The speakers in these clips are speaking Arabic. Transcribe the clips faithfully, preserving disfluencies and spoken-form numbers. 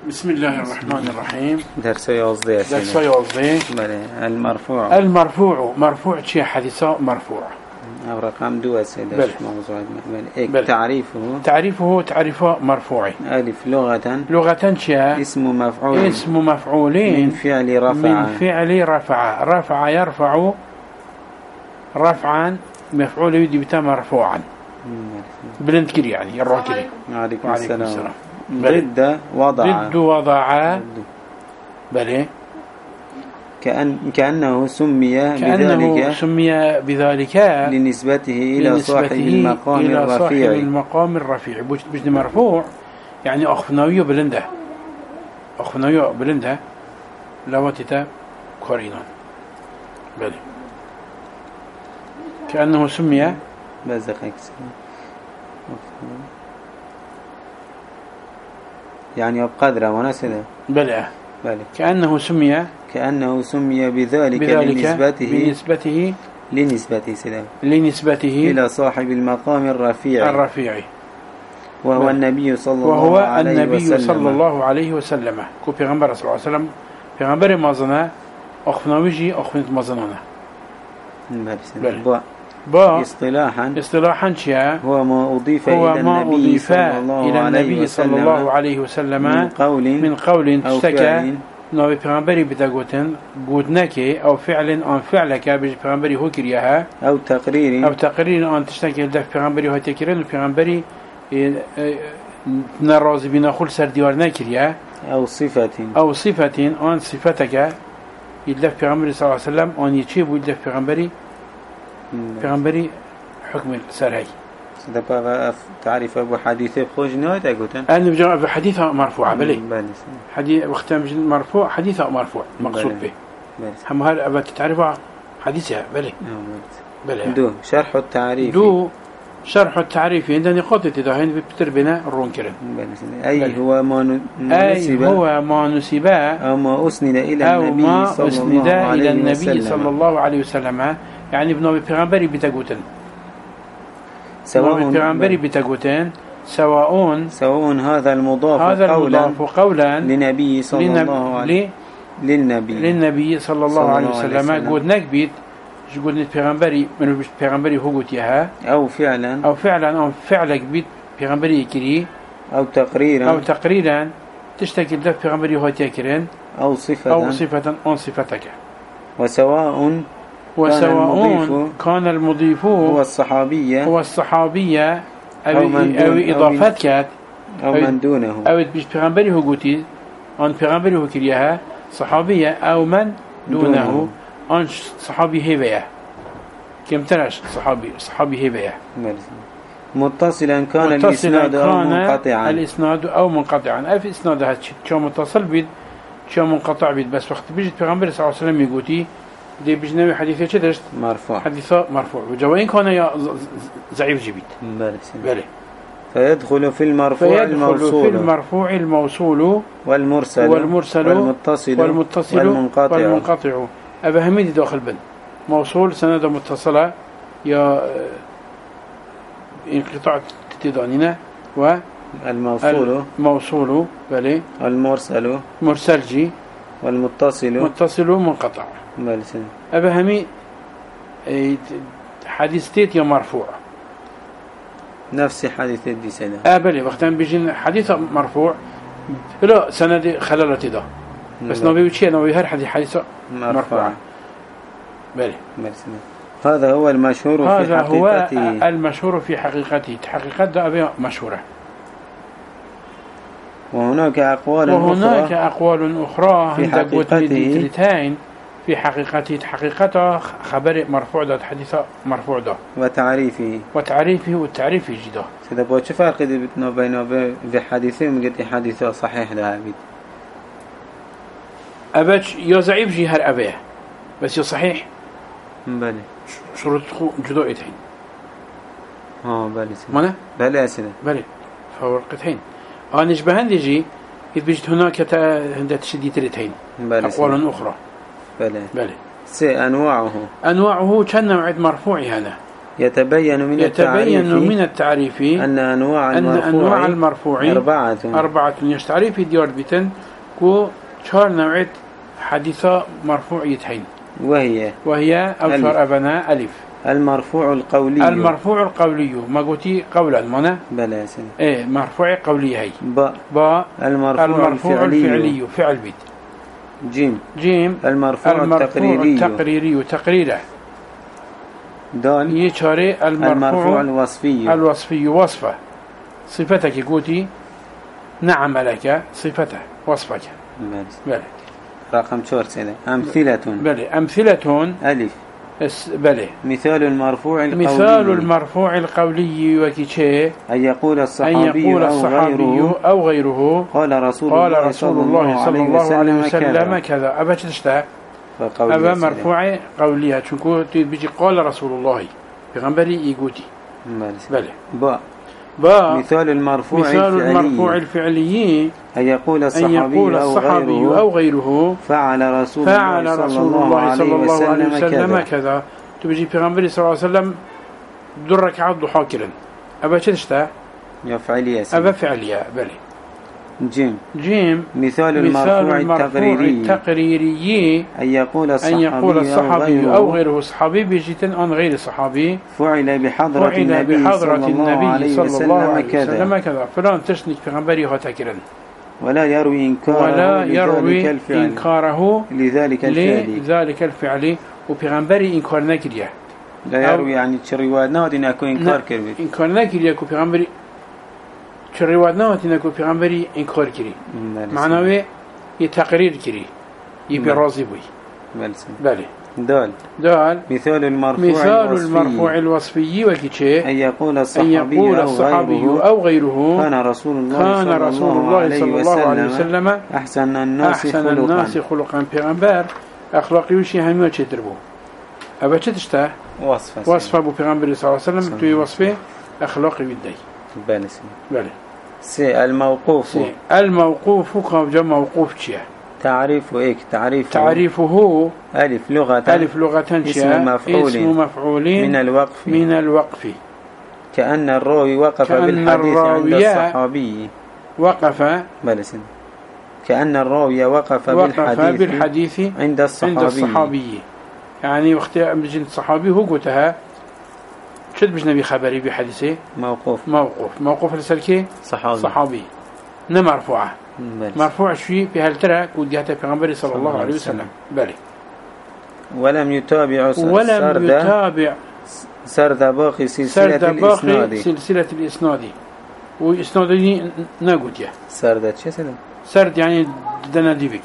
بسم الله الرحمن الرحيم. درس يوزدي درس يوزدي بله المرفوع المرفوع مرفوع شيء حديثة مرفوع أو رقم دو سيدة موضوع بل. تعريفه تعريفه تعريفه مرفوع ألف لغة لغة شيء اسم مفعول اسم مفعولين من فعل رفع من فعل رفع رفع يرفع رفعا مفعول يدي بتا مرفوعا بلند كري يعني يروح كري. عليكم السلام. ضد وضع ضد وضع بلى كأن كأنه سمي كأنه بذلك سمي بذلك لنسبته إلى لنسبته صاحب المقام إلى الرفيع صاحب المقام الرفيع بجد مرفوع يعني أخفناوية بلنده أخفناوية بلنده لواتتا كورينان بلى كأنه سمي بزقك يعني بقدره ونسده بلى بلى كأنه سمي كأنه سمي بذلك, بذلك لنسبته بنسبته لنسبته سلام لنسبته إلى صاحب المقام الرفيع الرفيع وهو بلى. النبي صلى وهو الله عليه النبي وسلم صلى الله عليه وسلم كو پیغمبر صلى الله عليه وسلم پیغمبر مازنه أخفناويجي أخفنت مازنانه بلى. با با اصطلاحا اصطلاحا شيء هو ما أضيف هو إلى ما النبي أضيف صلى الله إلى عليه النبي صلى وسلم الله عليه وسلم من قول من قول أو تشتكى فعل نوي پیغمبری بتاگوتن گودنکی او فعل آن فعلك بج پیغمبری هو کریها أو تقرير او تقریر آن تشتكي دف پیغمبری هو تکرین و پیغمبری نراضی بنا خل سر دیوار نکریه أو صفة او صفة آن صفتك يدف پیغمبری صلى الله عليه وسلم آن يچي بو يدف پیغمبری پیغمبری حكم سرهي ده بقى تعرف أبو حديثة بخوش نهاية أقولتن أنا بجمع بحديثة مرفوعة بلي بلي حديث وقتها مرفوع حديثة مرفوع مقصود به هم هل أبى تعرفها حديثها بلي بلي دو شرح التعريف دو شرح التعريف عندنا نقاط تدهين بيبتر بنا الرونكرن أي بلي. هو ما أي هو ما نسب أو ما أسند إلى النبي صلى الله عليه إلى النبي وسلم صلى الله عليه وسلم يعني ابن بيغمبري بتاغوتن سواء بيغمبري بتاغوتن سواء سواء هذا المضاف هذا قولا المضاف قولا لنبي صلى لنب... الله عليه للنبي للنبي صلى الله عليه وسلم قد نكبت قد بيغمبري من بيغمبري هو قتيها أو فعلا أو فعلا أو فعلك بيت بيغمبري كري أو تقريرا أو تقريرا تشتكي لك بيغمبري هو تكرين أو صفة أو صفة أو صفتك وسواء وسواء كان المضيف هو الصحابية هو الصحابية أو, أو, من أو إضافتك أو, أو من دونه أو بيش بيغمبري هو قتي أن بيغمبري هو كريها صحابية أو من دونه, دونه. أن صحابي هبية كم ترش صحابي صحابي هبية متصلا كان متصلا الإسناد كان أو منقطعا الإسناد أو منقطعا ألف إسناد هذا شو متصل بيد شو منقطع بيد بس وقت بيجي بيغمبري صلى الله عليه وسلم يقولي دي بجنبي حديثة شدشت مرفوع حديثة مرفوع وجوين كان يا ضعيف جبيت بله فيدخل في المرفوع فيدخل الموصول في المرفوع الموصول والمرسل والمرسل والمتصل والمتصل والمنقطع والمنقطع أبا هميدي داخل بن موصول سند متصلة يا انقطاع تدانينا و الموصول الموصول بله المرسل مرسلجي والمتصل متصل ومنقطع بله أبا همي حديثتيت يا مرفوع نفس حديث دي سنة آه بلي وقتاً بيجين حديث مرفوع لا سند خلالتي ده بس نبي وشيء نبي هر حديث حديث مرفوع بلي هذا هو المشهور هذا في حقيقته هو المشهور في حقيقته حقيقة ده أبي مشهورة وهناك أقوال وهناك أخرى أقوال أخرى في حقيقته في حقيقته حقيقته خبر مرفوع ده حديث مرفوع ده وتعريفه وتعريفه والتعريف جدا سيدا بو چه فرق دي بتنا بينه في حديثه ومجد حديثه صحيح ده عبيد أباش يا ضعيف جي هر أبيه بس يا صحيح بله شروط جدا إتهين اه بله سيدا مانا بله سيدا بله فورقتين آنش بهندي جي إذ بجد هناك هندة تشديد رتين أقوال أخرى بله بله سي أنواعه أنواعه كان نوع مرفوع هنا يتبين من يتبين التعريف من التعريف أن أنواع أن المرفوع, أنواع المرفوع أربعة أربعة يشتعرف ديار بيتن كو شهر نوعية حديثة مرفوع يتحين وهي وهي أو شهر أبناء ألف المرفوع القولي المرفوع القولي ما قلتي قولا منا بلا سنة إيه مرفوع قولي هي باء باء المرفوع, المرفوع الفعلي, الفعلي فعل بيت جيم جيم المرفوع, المرفوع التقريري التقريري تقريره دال يشاري المرفوع, المرفوع الوصفي الوصفي وصفه صفتك قوتي نعم لك صفته وصفك بلى رقم شور سنة أمثلة بلى أمثلة ألف بلى مثال المرفوع القولي مثال المرفوع القولي وكيشي أن يقول الصحابي, أن يقول الصحابي أو, غيره أو غيره قال رسول قال الله رسول الله صلى الله عليه وسلم كذا, كذا أبا تشتاق أبا مرفوع قوليها تشنكو بيجي قال رسول الله بغنبري يقوتي بلى باء با مثال المرفوع مثال الفعلي المرفوع الفعلي أن يقول الصحابي, أن يقول الصحابي أو, غيره أو غيره فعل رسول فعل الله رسول الله صلى الله عليه وسلم كذا تبجي بيغنبري صلى الله عليه وسلم در ركعات ضحى كرا أبا تشتا يفعلية أبا فعلية بلي جيم جيم مثال المرفوع التقريري التقريري أن يقول الصحابي, أن يقول الصحابي أو غيره, أو غيره صحابي بيجيتن عن غير صحابي فعل بحضرة فعل النبي, بحضرة صلى الله النبي عليه صلى الله عليه وسلم, وسلم كذا فلان تشنك بيغنبري هتكرا ولا يروي إنكاره ولا يروي لذلك الفعل إنكاره لذلك الفعل لذلك الفعل وبيغنبري إنكار نكريه لا يروي يعني تشريوات نادين أكو إنكار كربي إنكار نكريه كو بيغنبري تشريوات نادين أكو بيغنبري إنكار كري معناه يتقرير كري يبي راضي بوي بله دال دال مثال المرفوع مثال الوصفي المرفوع الوصفي وكيشي أن يقول الصحابي, أن يقول الصحابي أو, غيره أو غيره كان رسول الله, كان صلى, رسول الله الله صلى الله عليه وسلم أحسن الناس أحسن خلقا الناس خلقا بيغنبر أخلاقي وشي هميو تشتربو أبا تشتا وصفة وصفة أبو بيغنبر صلى الله عليه وسلم توي وصفه أخلاقي بدي بله بله سي الموقوف سي الموقوف كم جمع موقوف شيء تعريف إيك تعريفه تعريفه ألف لغة ألف لغة اسم مفعول, اسم مفعول من الوقف من الوقف كأن الراوي وقف كأن بالحديث عند الصحابي وقف بلسن كأن الراوي وقف, وقف بالحديث, بالحديث عند الصحابي, عند الصحابي يعني وقت بجن الصحابي هو قلتها شد بجنا بخبري بحديثه موقوف موقوف موقوف لسلكي صحابي صحابي نمرفوعه مرفوع شيء بهالترى كودياته پیغمبر صلى الله عليه وسلم بله ولم يتابع ولم سرد يتابع سرد باقي سلسلة سرد باقي الإسناد سلسلة الإسناد وإسنادي نقول يا سرد شو سرد سرد يعني دنا ديبك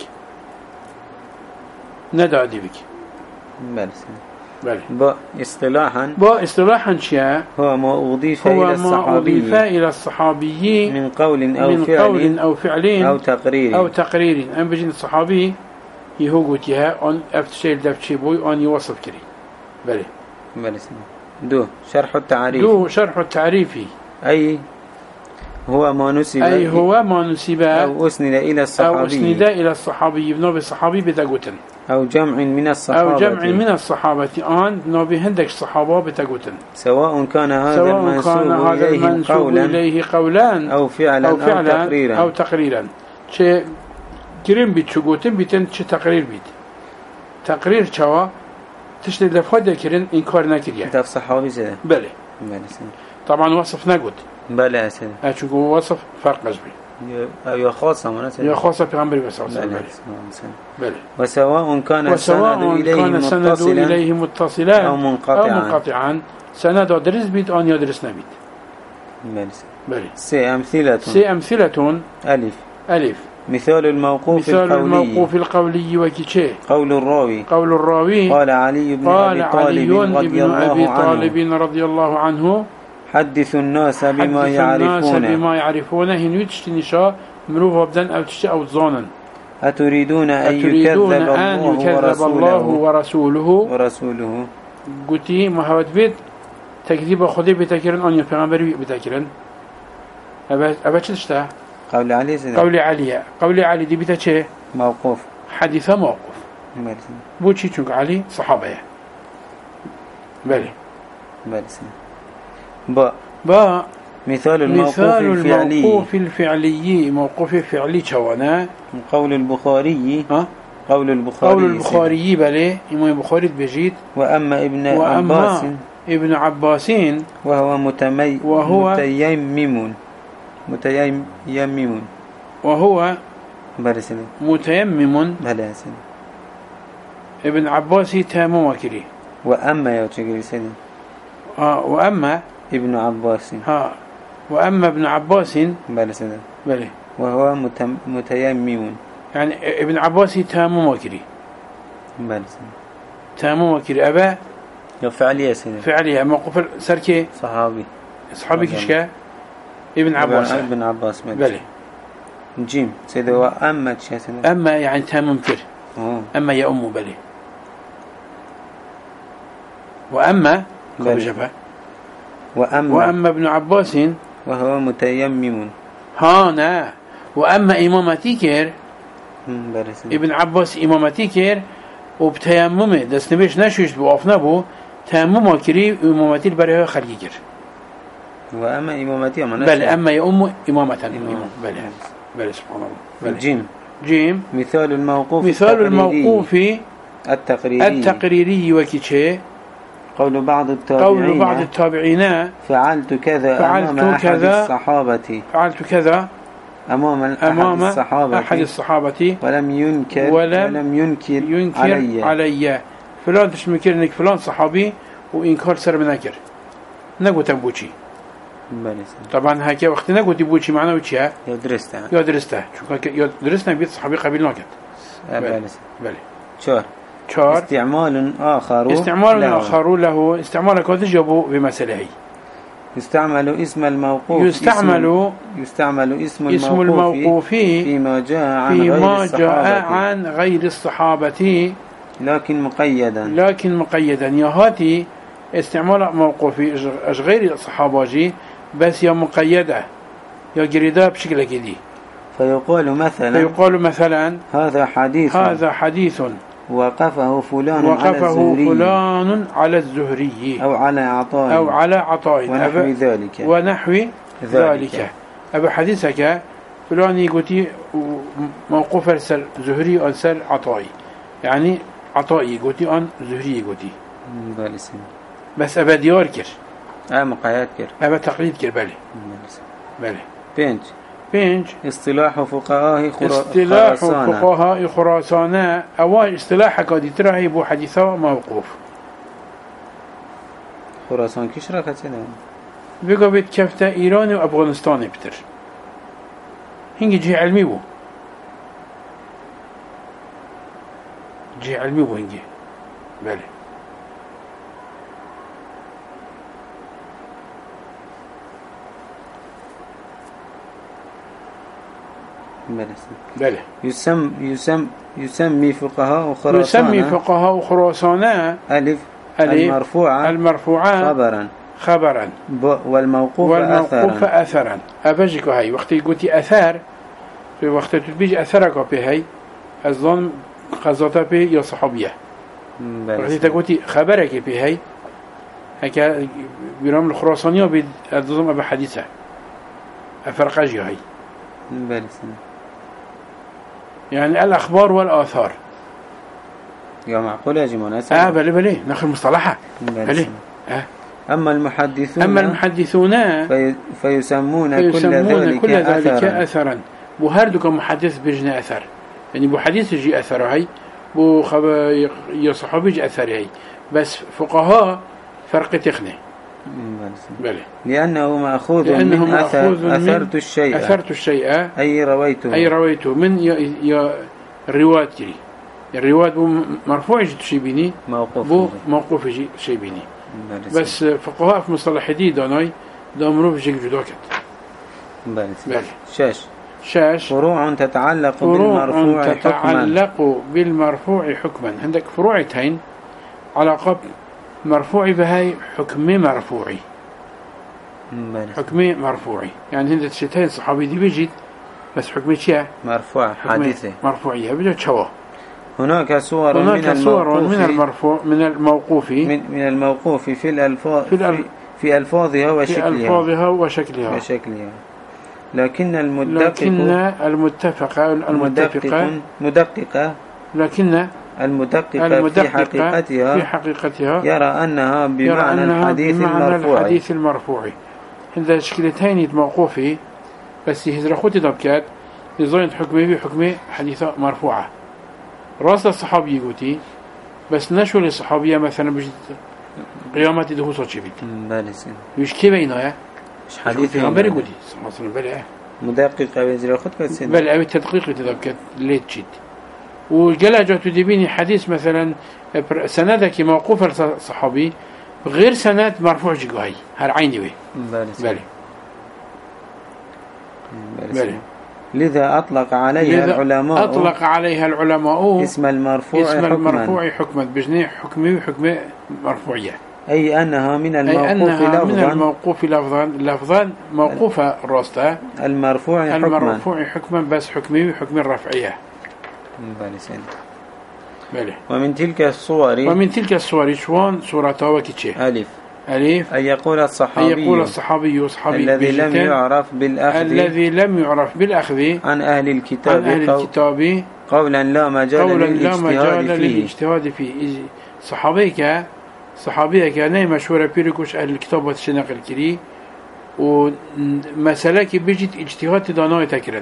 ندع ديبك بله بله با اصطلاحا با اصطلاحا شيء هو ما أضيف هو إلى الصحابي ما أضيف إلى الصحابي من قول أو من فعل قول أو فعل أو تقرير أو تقرير أم بجن الصحابي يهوجت يها أن أفتشيل دفتشي بوي أن يوصف كري بله بله دو شرح التعريف دو شرح التعريفي أي هو ما نسب أي هو ما نسب أو أسند إلى الصحابي أو أسند إلى الصحابي بنوب الصحابي بتقوتن أو جمع من الصحابة أو جمع من الصحابة آن نوبي هندك الصحابة بتقوتن سواء كان هذا سواء المنسوب كان هذا إليه المنسوب قولا إليه قولا أو فعلا أو, فعلا أو تقريرا أو تقريرا شيء كريم بيت شو قوتن بيتن شيء تقرير بيت تقرير شوا تشتري لفادة كرين إنكار نكريه تف صحابي سيدا بله بله طبعا وصف نقول بله سيدا أشوف وصف فرق أجبري أو يا خاصة من يا خاصة في عمري بس بله بله وسواء كان وسواء السند إليه كان سند متصلا إليه متصلا أو منقطعا أو منقطعا سند درس بيت أن يدرس نبيت بله بله سي أمثلة سي أمثلة ألف ألف مثال الموقوف مثال القولي الموقوف القولي وكيشي قول الراوي قول الراوي قال علي بن قال أبي طالب علي رضي بن الله أبي عنه طالب رضي الله عنه حدث الناس بما حدث الناس يعرفونه بما يعرفونه هنو تشتنشا مروه بدن أو تشتي أو ظانا أتريدون أن أتريدون يكذب أن الله يكذب الله ورسوله ورسوله ورسوله قلتي محاوت بيت تكذيب خذي بتكرن أن يفعل بتكرن أبا أبا تشتا قول علي سيدنا قول علي قول علي دي بتا شيء موقوف حديثة موقف بوشي تشوك علي صحابة بلي بله سنة. با با مثال الموقوف مثال الفعلي الموقوف الفعلي موقوف فعلي شوانا قول البخاري ها قول البخاري قول البخاري بله إمام البخاري بجيد وأما ابن وأما عباس ابن عباسين وهو متمي وهو متيمم متيمم وهو بله سنة. متيمم بله سنة. ابن عباسي تيمم كري وأما يا تشكري سنة. آه وأما ابن عباس ها وأما ابن عباس بله سنة. بله وهو متم... متيمم يعني ابن عباسي تيمم كري بله سنة. تيمم كري أبا يا فعلية سنة. فعليا موقف سركي صحابي صحابي كشكا ابن عباس ابن عباس بله جيم سيدي وأما تشي سنة. أما يعني تيمم كر أوه. أما يا أم بله وأما بله. وأما وأما ابن عباس وهو متيمم هانا وأما إمامتي كير بله سنة. ابن عباس إمامتي كير وبتيممه دست نبيش نشوش بوافنا بو تيممه كري إمامتي البريه خلقي كير وأما إمامتي أما بل أما يا أم إمامة إمام. بل بل سبحان الله بل. جيم جيم مثال الموقوف مثال التقريري. الموقوف التقريري التقريري وكيشي قول بعض التابعين قول بعض التابعين فعلت كذا فعلت أمام أحد كذا الصحابة فعلت كذا أمام أمام أحد الصحابة أحد الصحابة ولم ينكر ولم, ولم ينكر, ينكر علي, علي. فلان تشمكر إنك فلان صحابي وإنكار سر منكر نقول تبوشي طبعا هكذا وقت نقول تبوشي معنا وشيء يا درسته يا درسته شو يا درسنا بيت صحابي قبل ناكت بله بله شور شور استعمال آخر استعمال له. آخر له استعمال كذا جابوا بمسألة يستعمل اسم الموقوف يستعمل اسم يستعمل اسم, اسم الموقوف فيما جاء عن فيما غير جاء الصحابة عن غير الصحابة لكن مقيدا لكن مقيدا يا هاتي استعمال موقوفي اش غير الصحابة بس يا مقيدة يا جريدة بشكل كذي فيقال مثلا فيقال مثلا هذا حديث هذا حديث وقفه فلان وقفه على الزهري فلان على الزهري أو على عطاء أو على عطاء ونحو ذلك ونحو ذلك, ذلك. أبا حديثك فلان يقولي موقوف أرسل زهري أرسل عطائي يعني عطائي يقولي أن زهري يقولي بس أبا ديار كر أبا مقايات كر أبا تقليد كر بله بله بينج بينج اصطلاح فقهاء اصطلاح فقهاء خراسان أو اصطلاح قد ترى بو حديثه موقوف خراسان كيش راكت سنة بيقى بيت كفتا إيران وأفغانستان بتر هنجي جي علمي بو جي علمي بو هنجي بله بله يسم يسم يسمي فقهاء خراسان يسمي فقهاء خراسان ألف المرفوعة المرفوعة خبرا خبرا والموقوف, والموقوف أثرا, أثرا. أبجيك هاي وقت قلتي أثر في وقت تبيج أثرك بهاي أظن قصدتها به يا صحابية وقت تقولي خبرك بهاي هكا برام الخراسانية بأظن أبا حديثة أفرق أجي هاي يعني الأخبار والآثار يا معقول يا جماعة آه بلي بلي ناخذ مصطلحة بلي آه. أما المحدثون أما المحدثون في فيسمون, فيسمون كل ذلك, كل ذلك أثرا, أثرا بوهردك محدث بجنا أثر يعني بو حديث يجي أثر هاي بو خب يا صحابي يجي أثر هاي بس فقهاء فرق تخني بلي لأنه مأخوذ من أثر أثرت الشيء أثرت الشيء أي رويته أي رويته من يا يا الرواية كري الرواية بو مرفوع يجي شيء بيني موقوف بو موقوف يجي شيء بيني بس فقهاء في مصطلح جديد داناي دامرو في جيك جدوكت بلي شاش شاش فروع تتعلق فروع بالمرفوع تتعلق حكما بالمرفوع حكما عندك فروعتين علاقة مرفوع بهاي حكمي مرفوعي حكمي مرفوعي يعني عندك شتين صحابي دي بيجي بس حكمي شيء مرفوع حادثة مرفوعية بيجي شوا هناك صور هناك من صور الموقوف من المرفوع من الموقوف من, من الموقوف في الألفاظ في, الأل... في, في ألفاظها وشكلها في ألفاظها وشكلها وشكلها لكن المدقق لكن المتفقة المتفقة مدققة لكن المدققة, المدققة في حقيقتها في حقيقتها يرى أنها بمعنى يرى أنها الحديث بمعنى المرفوع الحديث المرفوع عند شكلتين موقوفة بس هزر خوتي ضبكات لزين حكمه بحكمه حديثة مرفوعة راس الصحابي يقولي بس نشو للصحابية مثلا بجد قيامات دهو صوتي بيت بالسين وش كيف هنا مش حديث غير يقولي مثلا بلع مدقق بيزر خد بس بلع بالتدقيق تضبكات ليت جد وجلا جات تدبيني حديث مثلا سندك موقوف الصحابي غير سند مرفوع جوهي هر عيني به بالي بالي لذا أطلق عليها لذا العلماء أطلق عليها العلماء اسم المرفوع اسم حكما المرفوع حكما بجنيه حكمي وحكمة مرفوعية أي أنها من الموقوف أي أنها من لفظا الموقوف لفظا لفظا موقوفة الراسطة المرفوع حكما المرفوع حكما بس حكمي وحكم الرفعية بالي سين بالي ومن تلك الصور ومن تلك الصور شوان صورتها وكتشي ألف ألف أن يقول الصحابي أن يقول الصحابي صحابي الذي لم يعرف بالأخذ الذي لم يعرف بالأخذ عن أهل الكتاب عن أهل الكتاب قولا لا مجال قولا لا مجال للاجتهاد فيه للاجتهاد فيه صحابيك صحابيك ناي مشهورة بيركوش أهل الكتاب وتشنق الكري ومسألة كي بيجت اجتهاد تدانوي تكرن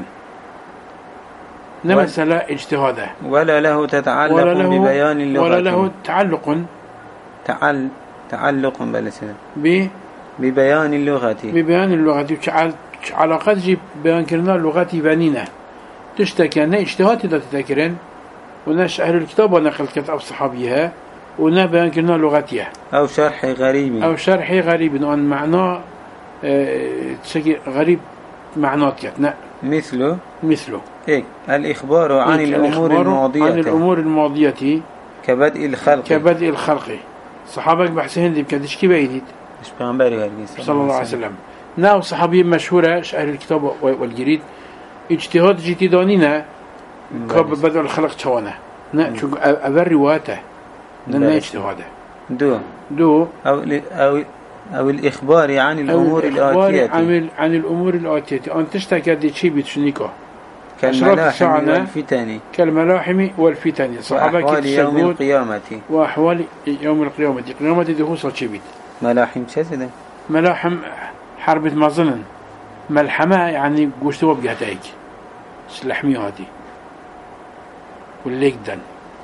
مسألة اجتهاده ولا له تتعلق ولا له ببيان اللغة ولا له تعلق تعل تعلق بلسنا ب ببيان اللغة ببيان اللغة علاقات جيب بيان كرنا اللغة بانينا تشتكي أن اجتهاد لا تذكرن وناش أهل الكتاب ونقل كتاب صحابيها ونا بيان كرنا لغتها أو شرح غريب أو شرح غريب أن معناه تشكي غريب معناتنا مثله مثله إيه الإخبار عن إيه الأمور الإخبار الماضية عن الأمور الماضية كبدء الخلق كبدء الخلق صحابك بحسين دي بكدش كي بعيدت مش بيعنبري هرقي صلى الله عليه وسلم ناو صحابي مشهورة أهل الكتاب والجريد اجتهاد جتدانينا كبدء الخلق شوانا نا شو أبر رواته نا اجتهاده دو دو أو أو أو الإخبار عن الأمور الآتية عن عن الأمور الآتية أن تشتكي دي شيء بتشنيكه كالملاحم والفتن كالملاحم والفتن صحابك وأحوال يوم القيامة وأحوال يوم القيامة القيامة دي خصوصا شيء بيت ملاحم شزدا ملاحم حرب مظنن ملحمة يعني قوشتوا بجهتايك سلحمي هاتي والليك دن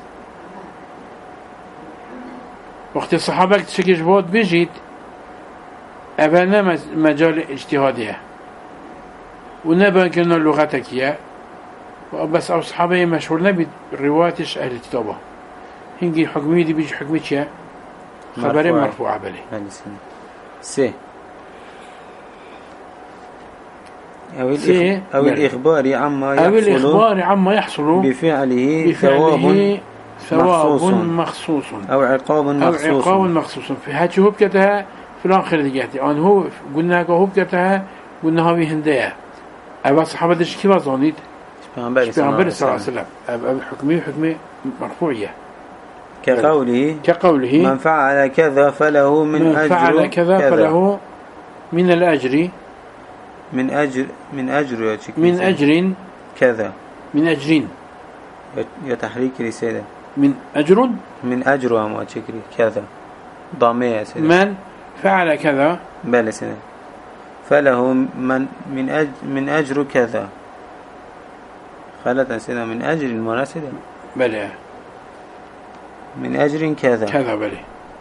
وقت الصحابة تشكيش بود بيجيت أبانا مجال اجتهادية ونبا كنا لغتك يا بس أو صحابي مشهور نبي رواتش أهل الكتابة هنجي حكمي دي بيجي حكمتش يا خبرين مرفوعة بلي سي أو, الإخ... أو الإخبار عما يحصل أو الإخبار عما يحصل بفعله, بفعله ثواب ثواب مخصوص أو عقاب مخصوص أو عقاب مخصوص في هاتش هو بكتها في الآخر دقيقتي أن هو قلنا هو بكتها قلنا هو هندية أبا صحابة دش كيف ظنيت بيعنبري صلى الله عليه وسلم أبا حكمي حكمي مرفوعية كقوله كقوله من فعل كذا فله من, من أجر فعل كذا, كذا فله من الأجر من أجر من أجر من أجر كذا من أجرين يا تحريك رسالة من أجر من أجر وما تشكري كذا ضامية سيدة من فعل كذا بلى سيدة فله من من أجر من أجر كذا خلت سيدة من أجر المناسبة بلى من أجر كذا كذا بلى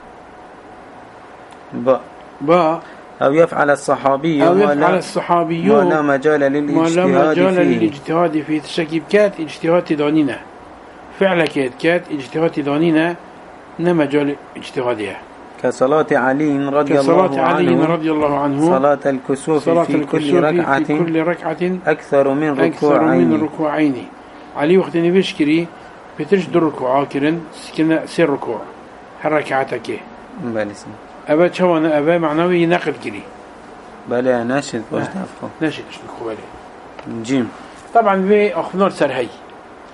با با أو يفعل الصحابي أو يفعل الصحابي ما لا مجال للاجتهاد ما لا مجال فيه للاجتهاد فيه تشكيب كات اجتهاد دانينا فعل كات كات اجتهاد دانينا نمجال اجتهاديه كصلاة علي رضي كصلاة الله علي عنه رضي الله عنه صلاة الكسوف صلاة في الكسوف كل ركعة في كل ركعة أكثر من ركوعين أكثر من ركوعين علي وقت نبشكري بتجد ركوع كرن سكنا سير ركوع حركعتك بلسن أبا شوانا أبا معنوي نقل كري بلا ناشد واش نفخو ناشد اش نخو بالي جيم طبعا في أخنور سرهي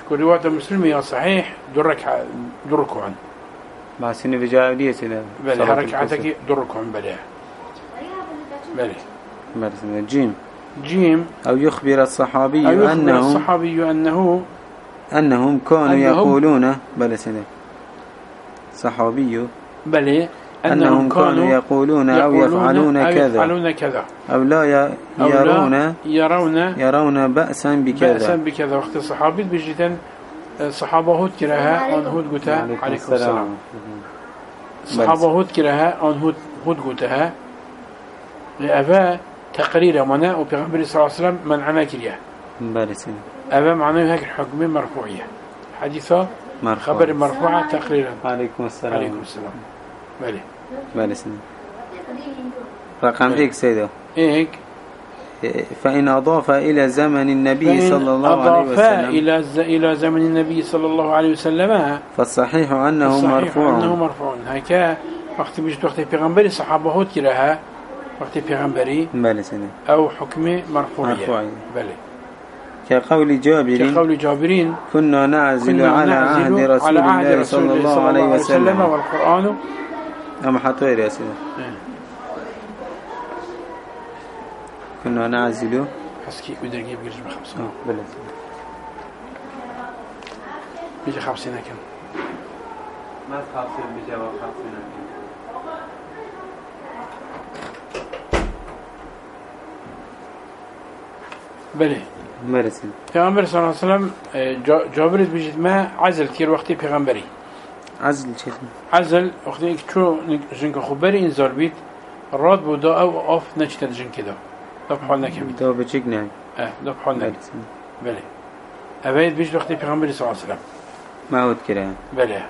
كل رواية مسلم يا صحيح درك دركوعا بس إنه بجاء ليه سيدا بل ركعتك دركوعا بلاه بله بل جيم جيم أو يخبر الصحابي أو يخبر أنه الصحابي أنه أنهم كانوا أنهم يقولون بل سيدا صحابي بله أنهم كانوا يقولون أو يفعلون أو كذا يفعلون كذا أو لا يرون أو لا يرون يرون بأسا بكذا بأسا بكذا وقت الصحابي بجدا الصحابة هود كراها أن هود قتها عليكم السلام الصحابة هود كراها أن هود هود قتها لأبا تقرير منا وبيغمبر صلى الله عليه وسلم من عنا كريا بارسين أبا معناه هيك الحكم مرفوعية حديثة مرفوع. خبر مرفوعة تقريرا عليكم السلام عليكم السلام بله بارسين رقم إيك سيدة إيك فإن أضاف إلى زمن النبي صلى الله عليه وسلم إلى ز... إلى زمن النبي صلى الله عليه وسلم فالصحيح أنه الصحيح مرفوع أنه مرفوع هكا وقت بيجت وقت البيغمبري صحابه هود كراها وقت البيغمبري بله سيدة أو حكم مرفوعية مرفوعية بله كقول جابر كقول جابرين كنا نعزل كنا على عهد رسول على عهد الله رسول صلى الله الله عليه وسلم والقرآن أما حطوير يا سيدة كنا نعزل حسكي ودرقي بيجي بخمسة اه بلد بيجي خمسين كم ما تخافين بجواب خمسين بله مرسل پیغمبر صلی الله علیه وسلم جابر بيجي ما عزل كثير وقتي پیغمبري عزل شيء عزل وقتی که چو جنگ خبری این زار بید راد بود او آف نچتن جنگ کدا دو بحال نکمید تو بچیک نه اه دو بحال نکمید بله اوید بیش وقتی پیغمبری صلی الله علیه وسلم معود کرده بله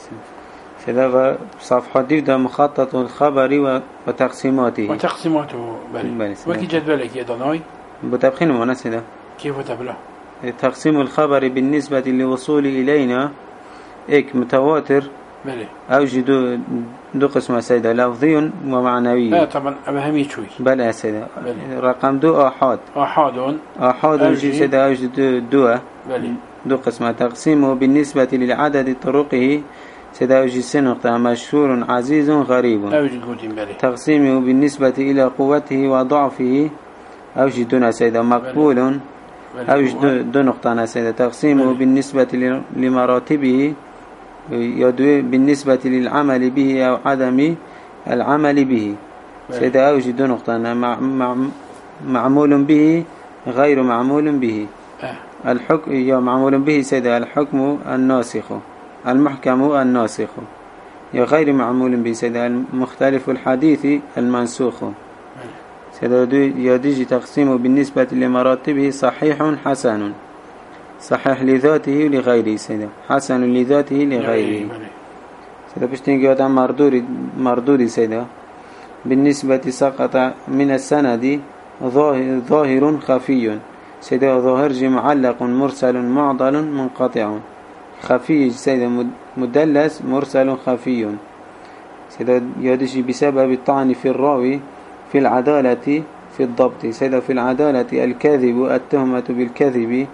كذا صفحة دي ده مخطط الخبر وتقسيماته وتقسيماته بله وكي جدولك يا داناي بتبخين مناسبة كيف تبله تقسيم الخبر بالنسبة للوصول إلينا إك متواتر بله أوجد دو قسم سيدة لفظي ومعنوي لا طبعا أهمي شوي بلى سيدة رقم دو آحاد آحاد آحاد أوجد سيدة أوجد دو بله دو قسم تقسيمه بالنسبة للعدد طرقه سيدة أوجد سنقطة مشهور عزيز غريب أوجد قوتين بله تقسيمه بالنسبة إلى قوته وضعفه أوجد دون سيدة مقبول أوجد دو نقطة سيدة تقسيمه بالنسبة لمراتبه يدوي بالنسبة للعمل به أو عدم العمل به سيدة أوجد دو نقطة مع مع معمول به غير معمول به الحكم يا معمول به سيدة الحكم الناسخ المحكم الناسخ يا غير معمول به سيدة المختلف الحديث المنسوخ سيدة يديجي تقسيمه بالنسبة لمراتبه صحيح حسن صحيح لذاته ولغيره سيدة حسن لذاته لغيره سيدة بشتنقي وطعم مردود مردود سيدة بالنسبة سقط من السند ظاهر, ظاهر خفي سيدة ظاهر معلق مرسل معضل منقطع خفي سيدة مدلس مرسل خفي سيدة يدشي بسبب الطعن في الراوي في العدالة في الضبط سيدة في العدالة الكذب التهمة بالكذب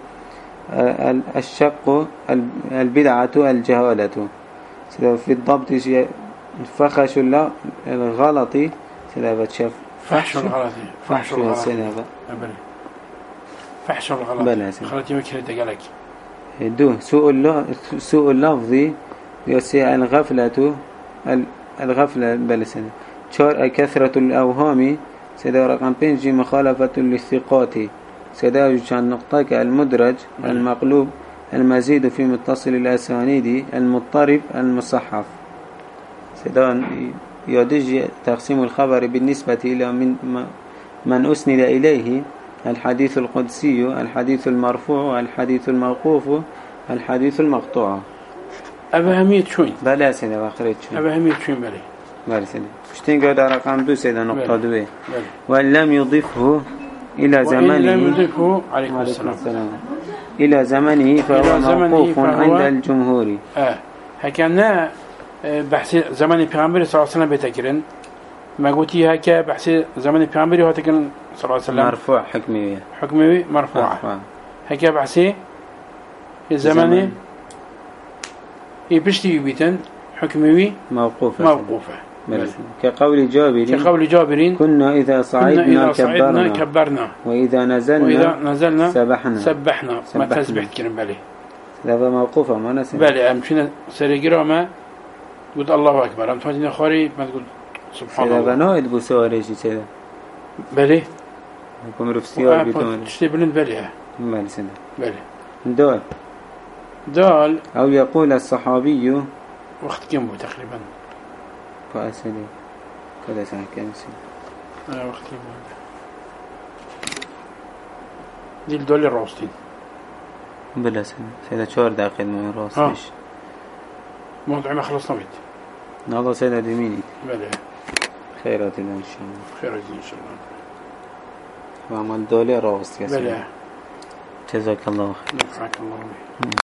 الشق البدعة الجهالة سيدة في الضبط فخش الغلط سيدة بتشاف فحش الغلط فحش الغلط فحش الغلط بلى خلطي وكيلة تقالك دو سوء اللفظ سوء اللفظ يسي الغفلة الغفلة بلى سيدة شار كثرة الأوهام سيدة رقم بنجي مخالفة للثقات سيدة وجهان نقطة المدرج المقلوب المزيد في متصل الأسانيد المضطرب المصحف سيدة يدج تقسيم الخبر بالنسبة إلى من من أسند إليه الحديث القدسي الحديث المرفوع الحديث الموقوف الحديث المقطوع أبهمية شوين بلا سيدة بخير شوين أبهمية شوين بلي بلى سيدة اشتين قد رقم دو سيدة نقطة دوي وإن لم يضيفه إلى زمنه وإن لم يضيفه عليكم السلام إلى زمنه فهو موقوف عند الجمهور آه هكذا بحث زمن پیغمبر صلى الله عليه وسلم بتكرن ما قلتي هكا بحث زمن پیغمبر هو تكرن صلى الله عليه وسلم مرفوع حكمي حكمي مرفوع هكا بحث الزمن يبشتي بيتن حكمي موقوفة موقوفة بلى. كقول جابر كقول جابر كنا إذا صعدنا, كنا إذا صعدنا كبرنا, كبرنا وإذا نزلنا, وإذا نزلنا سبحنا سبحنا ما سبحنا. تسبحت كلام بالي هذا موقوفة ما نسي بالي أمشينا سريقرا ما قلت الله أكبر أم تفاتينا خاري ما تقول سبحان سيدا الله بنايد بو سواريشي سيدا بالي نكون رفسيار بيتون تشتي بلند بالي بالي سيدا بالي دول دال أو يقول الصحابي وقت كم هو تقريبا فأسلي كذا سنة كم سنة أنا وقت كم هو دي الدول الروستين بلا سنة سيدا شهر داخل من راس ها. مش موضوع ما خلصنا بيت نهضة سيدا دميني بالي خيرات الله إن شاء الله خير إن شاء الله وعمل دولي راس يا بالي سيدي جزاك الله خير نفعك الله به